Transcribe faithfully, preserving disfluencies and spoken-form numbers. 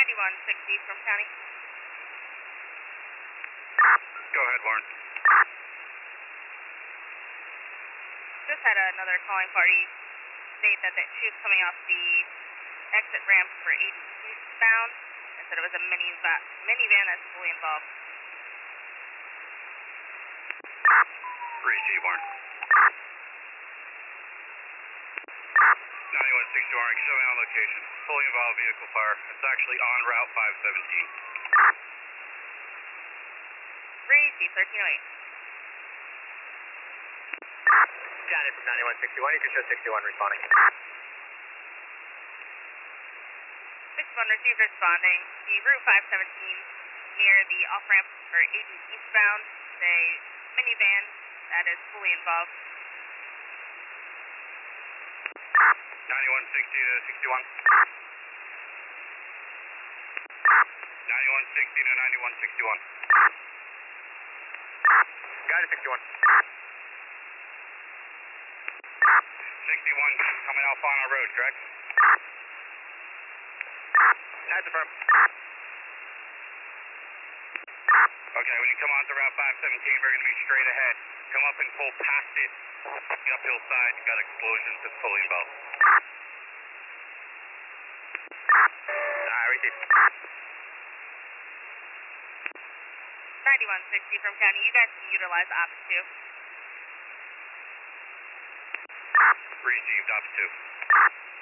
ninety-one sixty from county. Go ahead, Lauren. Just had another calling party state that, that she was coming off the exit ramp for eighty eastbound and said it was a minivan, minivan that's fully involved. Receive, Lauren. ninety-one sixty-one, showing on location. Fully involved vehicle fire. It's actually on Route five seventeen. Receive, thirteen oh eight. Janet from ninety-one sixty-one, you can show sixty-one responding. sixty-one received responding. The Route five seventeen near the off-ramp for eighty eastbound. It's a minivan that is fully involved. ninety-one sixty to sixty-one. ninety-one sixty to ninety-one sixty-one. Got it, sixty-one. sixty-one coming off on our road, correct? That's affirmed. Okay, when you come onto Route five seventeen, we're going to be straight ahead. Come up and pull past it. The uphill side, you got explosions, it's fully involved. Alright, received. ninety-one sixty from county. You guys can utilize Ops two. Received, Ops two.